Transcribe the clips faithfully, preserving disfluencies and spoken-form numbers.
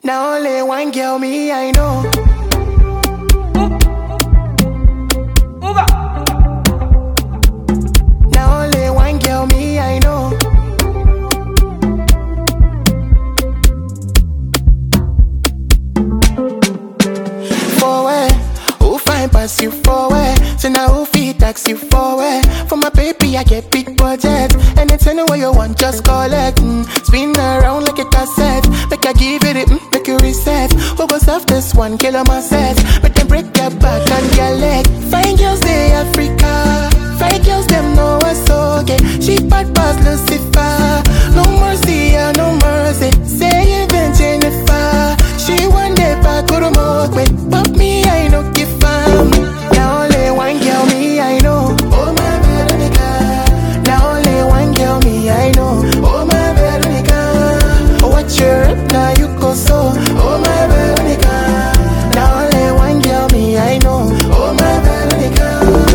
Now only one girl me I know. Now only one girl me I know. Forward, who find pass you forward? So now who feed tax you forward? For my baby I get big budget. Anything where you want just call it. mm. Spin around like a cassette. Make I give it, it mm, make you reset. Who goes off this one, kill on my set. Make them break your back and your leg. Fine girls they Africa. Fine girls them know what's okay. She bad pass Lucifer. No mercy, yeah, no mercy. Say even Jennifer. She one day back go to more way. But me I no give fam. Now only one girl me I know. Oh my Veronica. Now only one girl me I know. Oh my Veronica. Oh what you rap now you go so. Oh my Veronica. Now only one girl me I know. Oh my Veronica.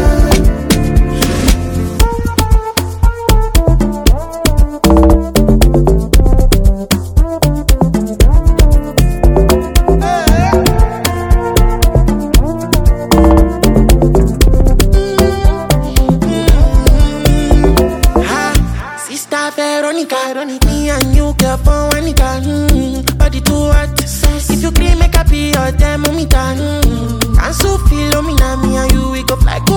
Veronica, Veronica, me and you care for Juanita. Mm, body too hot. If you cream, make up your thermometer. Mm, and so feel me now, me and you we go fly.